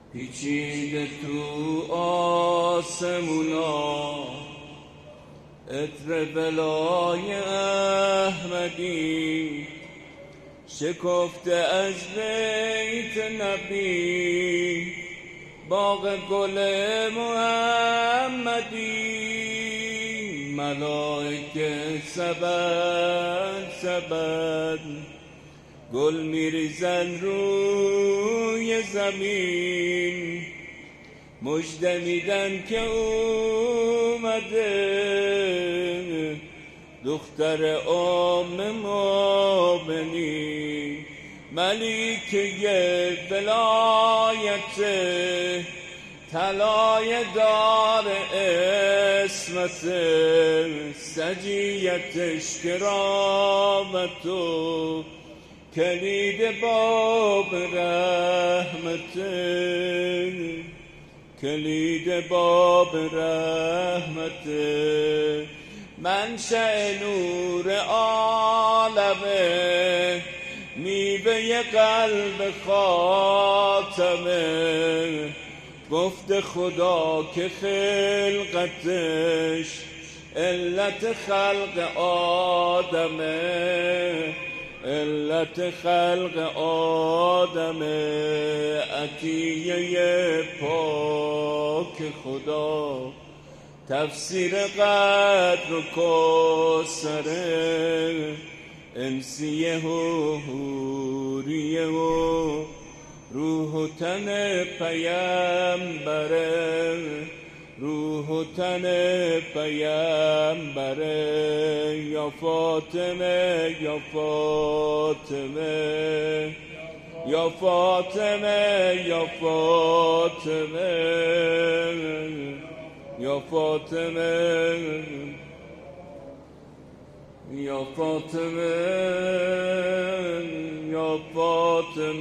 پیچیده تو آسمونا عطر بلای احمدی شکفته از بیت نبی باغ گل محمدی ملائکه سبد سبد گل میریزن روی زمین مژده میدن که اومده دختر مومنین ملیکه ولایت طلای دار عصمت سجیتش کرامت و کلید باب رحمت کلید باب رحمت منشأ نور عالمه میوه قلب خاتمه گفت خدا که خلقتش علت خلق آدمه علت خلق آدمه عطیه پاک خدا تفسیر قدر و کوثره انسیه و حوریه و روح و تن پیمبره روح و تن پیمبره یا فاطمه یا فاطمه یا فاطمه یا فاطمه یا فاطمه یا فاطمه یا فاطمه